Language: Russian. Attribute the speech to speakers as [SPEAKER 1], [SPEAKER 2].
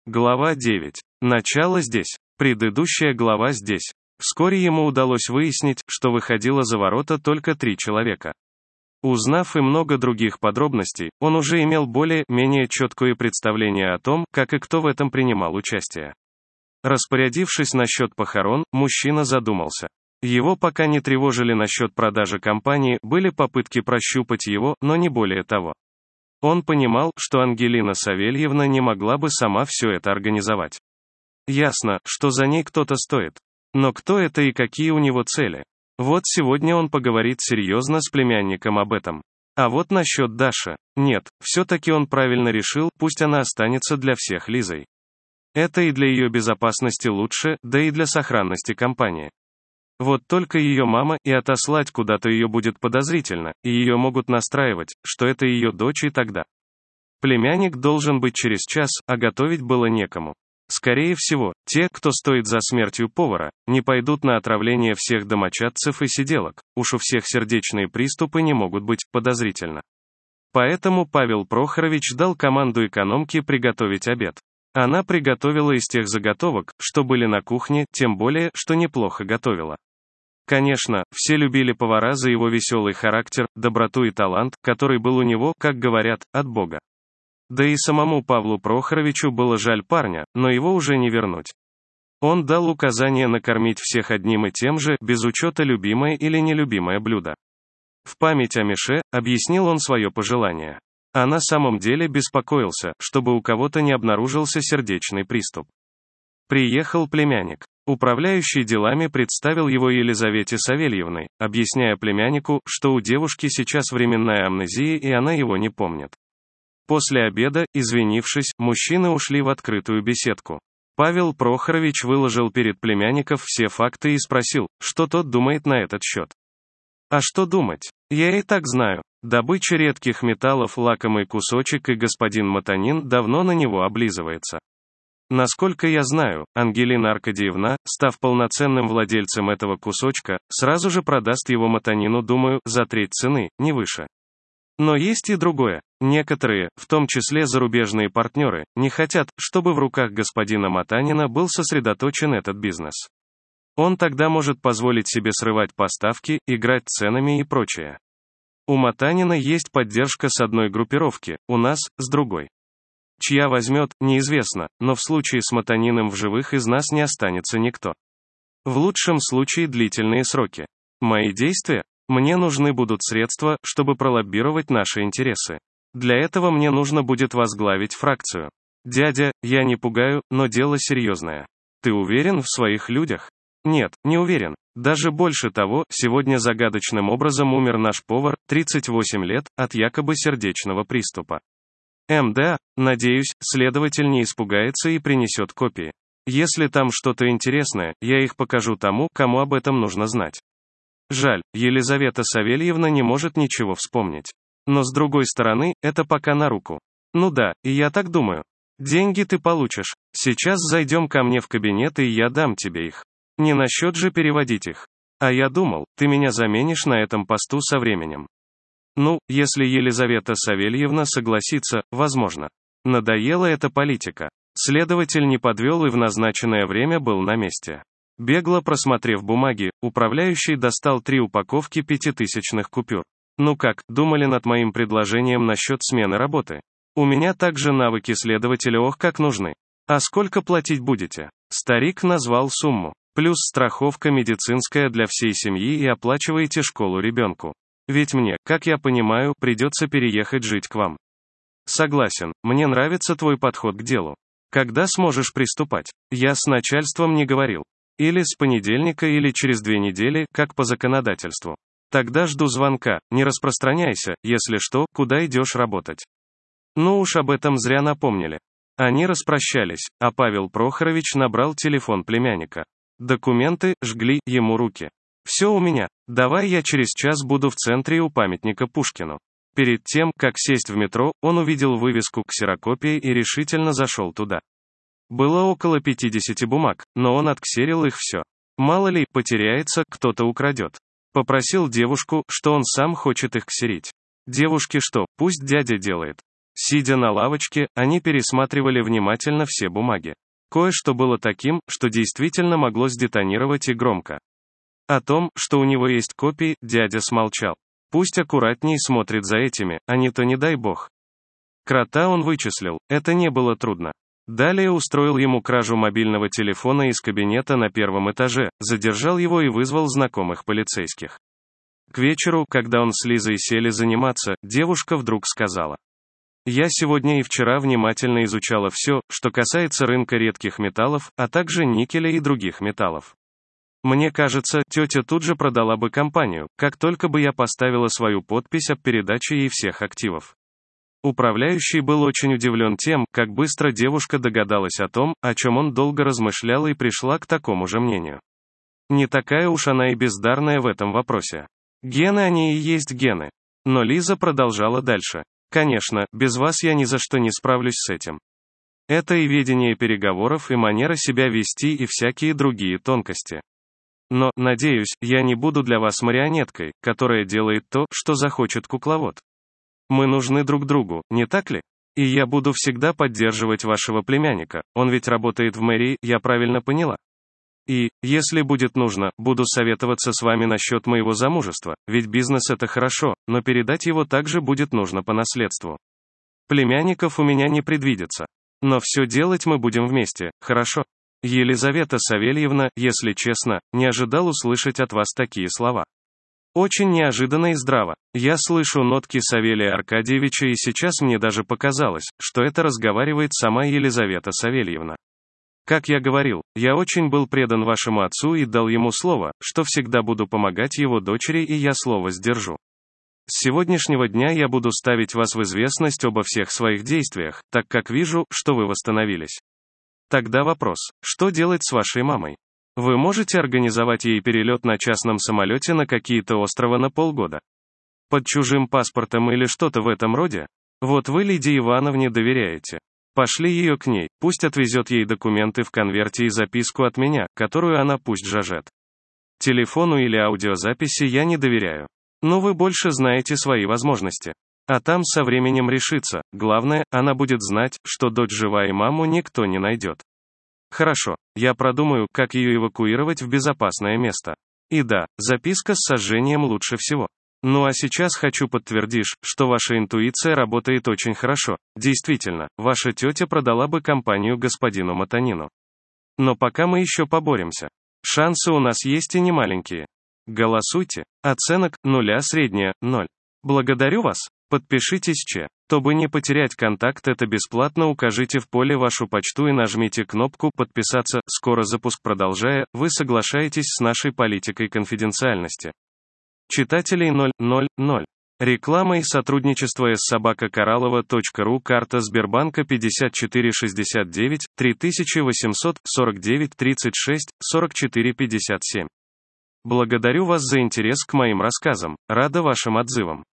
[SPEAKER 1] Глава 9. Начало здесь. Предыдущая глава здесь. Вскоре ему удалось выяснить, что выходило за ворота только 3 человека. Узнав и много других подробностей, он уже имел более-менее четкое представление о том, как и кто в этом принимал участие. Распорядившись насчет похорон, мужчина задумался. Его пока не тревожили насчет продажи компании, были попытки прощупать его, но не более того. Он понимал, что Ангелина Савельевна не могла бы сама все это организовать. Ясно, что за ней кто-то стоит. Но кто это и какие у него цели? Вот сегодня он поговорит серьезно с племянником об этом. А вот насчет Даши. Нет, все-таки он правильно решил, пусть она останется для всех Лизой. Это и для ее безопасности лучше, да и для сохранности компании. Вот только ее мама, и отослать куда-то ее будет подозрительно, и ее могут настраивать, что это ее дочь, и тогда. Племянник должен быть через час, а готовить было некому. Скорее всего, те, кто стоит за смертью повара, не пойдут на отравление всех домочадцев и сиделок, уж у всех сердечные приступы не могут быть подозрительно. Поэтому Павел Прохорович дал команду экономке приготовить обед. Она приготовила из тех заготовок, что были на кухне, тем более, что неплохо готовила. Конечно, все любили повара за его веселый характер, доброту и талант, который был у него, как говорят, от Бога. Да и самому Павлу Прохоровичу было жаль парня, но его уже не вернуть. Он дал указание накормить всех одним и тем же, без учета любимое или нелюбимое блюдо. В память о Мише, объяснил он свое пожелание. А на самом деле беспокоился, чтобы у кого-то не обнаружился сердечный приступ. Приехал племянник. Управляющий делами представил его Елизавете Савельевной, объясняя племяннику, что у девушки сейчас временная амнезия и она его не помнит. После обеда, извинившись, мужчины ушли в открытую беседку. Павел Прохорович выложил перед племянником все факты и спросил, что тот думает на этот счет. А что думать? Я и так знаю. Добыча редких металлов — лакомый кусочек, и господин Матанин давно на него облизывается. Насколько я знаю, Ангелина Аркадьевна, став полноценным владельцем этого кусочка, сразу же продаст его Матанину, думаю, за треть цены, не выше. Но есть и другое. Некоторые, в том числе зарубежные партнеры, не хотят, чтобы в руках господина Матанина был сосредоточен этот бизнес. Он тогда может позволить себе срывать поставки, играть ценами и прочее. У Матанина есть поддержка с одной группировки, у нас – с другой. Чья возьмет, неизвестно, но в случае с Матаниным в живых из нас не останется никто. В лучшем случае длительные сроки. Мои действия? Мне нужны будут средства, чтобы пролоббировать наши интересы. Для этого мне нужно будет возглавить фракцию. Дядя, я не пугаю, но дело серьезное. Ты уверен в своих людях? Нет, не уверен. Даже больше того, сегодня загадочным образом умер наш повар, 38 лет, от якобы сердечного приступа. МДА, надеюсь, следователь не испугается и принесет копии. Если там что-то интересное, я их покажу тому, кому об этом нужно знать. Жаль, Елизавета Савельевна не может ничего вспомнить. Но с другой стороны, это пока на руку. Ну да, и я так думаю. Деньги ты получишь. Сейчас зайдем ко мне в кабинет, и я дам тебе их. Не насчет же переводить их. А я думал, ты меня заменишь на этом посту со временем. Ну, если Елизавета Савельевна согласится, возможно. Надоела эта политика. Следователь не подвел и в назначенное время был на месте. Бегло просмотрев бумаги, управляющий достал 3 упаковки 5000-ных купюр. Ну как, думали над моим предложением насчет смены работы? У меня также навыки следователя ох как нужны. А сколько платить будете? Старик назвал сумму. Плюс страховка медицинская для всей семьи и оплачиваете школу ребенку. Ведь мне, как я понимаю, придется переехать жить к вам. Согласен, мне нравится твой подход к делу. Когда сможешь приступать? Я с начальством не говорил. Или с понедельника, или через 2 недели, как по законодательству. Тогда жду звонка, не распространяйся, если что, куда идешь работать. Ну уж об этом зря напомнили. Они распрощались, а Павел Прохорович набрал телефон племянника. Документы жгли ему руки. Все у меня, давай я через час буду в центре у памятника Пушкину. Перед тем, как сесть в метро, он увидел вывеску ксерокопии и решительно зашел туда. Было около 50 бумаг, но он отксерил их все. Мало ли, потеряется, кто-то украдет. Попросил девушку, что он сам хочет их ксерить. Девушке что, пусть дядя делает. Сидя на лавочке, они пересматривали внимательно все бумаги. Кое-что было таким, что действительно могло сдетонировать и громко. О том, что у него есть копии, дядя смолчал. Пусть аккуратней смотрит за этими, а не то не дай бог. Крота он вычислил, это не было трудно. Далее устроил ему кражу мобильного телефона из кабинета на первом этаже, задержал его и вызвал знакомых полицейских. К вечеру, когда он с Лизой сели заниматься, девушка вдруг сказала: «Я сегодня и вчера внимательно изучала все, что касается рынка редких металлов, а также никеля и других металлов. Мне кажется, тетя тут же продала бы компанию, как только бы я поставила свою подпись об передаче ей всех активов». Управляющий был очень удивлен тем, как быстро девушка догадалась о том, о чем он долго размышлял, и пришла к такому же мнению. Не такая уж она и бездарная в этом вопросе. Гены они и есть гены. Но Лиза продолжала дальше. «Конечно, без вас я ни за что не справлюсь с этим. Это и ведение переговоров, и манера себя вести, и всякие другие тонкости. Но, надеюсь, я не буду для вас марионеткой, которая делает то, что захочет кукловод. Мы нужны друг другу, не так ли? И я буду всегда поддерживать вашего племянника, он ведь работает в мэрии, я правильно поняла? И, если будет нужно, буду советоваться с вами насчет моего замужества, ведь бизнес это хорошо, но передать его также будет нужно по наследству. Племянников у меня не предвидится. Но все делать мы будем вместе, хорошо? Елизавета Савельевна, если честно, не ожидал услышать от вас такие слова. Очень неожиданно и здраво. Я слышу нотки Савелия Аркадьевича, и сейчас мне даже показалось, что это разговаривает сама Елизавета Савельевна. Как я говорил, я очень был предан вашему отцу и дал ему слово, что всегда буду помогать его дочери, и я слово сдержу. С сегодняшнего дня я буду ставить вас в известность обо всех своих действиях, так как вижу, что вы восстановились. Тогда вопрос, что делать с вашей мамой? Вы можете организовать ей перелет на частном самолете на какие-то острова на полгода? Под чужим паспортом или что-то в этом роде? Вот вы Лидии Ивановне доверяете. Пошли ее к ней, пусть отвезет ей документы в конверте и записку от меня, которую она пусть жажет. Телефону или аудиозаписи я не доверяю. Но вы больше знаете свои возможности. А там со временем решится, главное, она будет знать, что дочь жива и маму никто не найдет. Хорошо, я продумаю, как ее эвакуировать в безопасное место. И да, записка с сожжением лучше всего. Ну а сейчас хочу подтвердить, что ваша интуиция работает очень хорошо. Действительно, ваша тетя продала бы компанию господину Матанину. Но пока мы еще поборемся. Шансы у нас есть и немаленькие. Голосуйте. Оценок 0, средняя 0. Благодарю вас. Подпишитесь, чтобы не потерять контакт, это бесплатно, укажите в поле вашу почту и нажмите кнопку «Подписаться». Скоро запуск. Продолжая, вы соглашаетесь с нашей политикой конфиденциальности. Читателей 000. Реклама и сотрудничество @Кораллова.ру. Карта Сбербанка 5469 3849 36 44 57. Благодарю вас за интерес к моим рассказам, рада вашим отзывам.